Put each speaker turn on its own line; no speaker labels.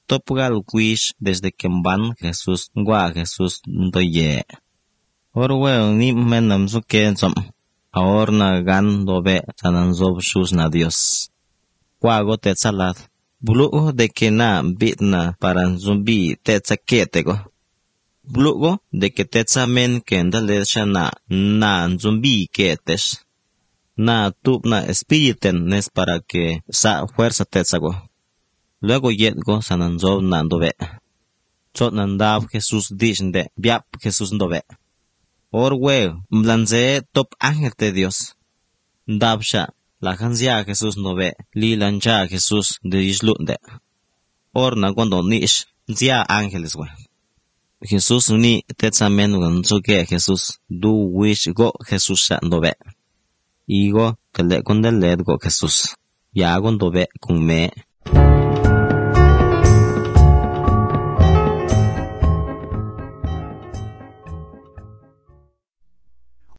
topgal quish desde que van Jesús gua Jesús doye. Orwell ni menam suke som. Ahora na gan dobe sananzob shus na Dios. Cuago te salad. Blugo de que na bitna para zumbi te tsaketego. Blugo de que te tsamen que ndale na zumbi ketes. Na tupna espíriten nes para que sa fuerza te tsago. Luego yetgo sananzob na dobe. Chot nandab Jesús dishde biap Jesús dobe. Orwe mlanze top ángel de Dios. Dabsha la hanzia Jesús dobe li lancha Jesús de islunde. Orna cuando nish zia ángeles we. Jesús ni tetsamen ganzoke Jesús du wish go Jesús sha dobe. Igo kale con del go Jesús. Ya con dobe con me.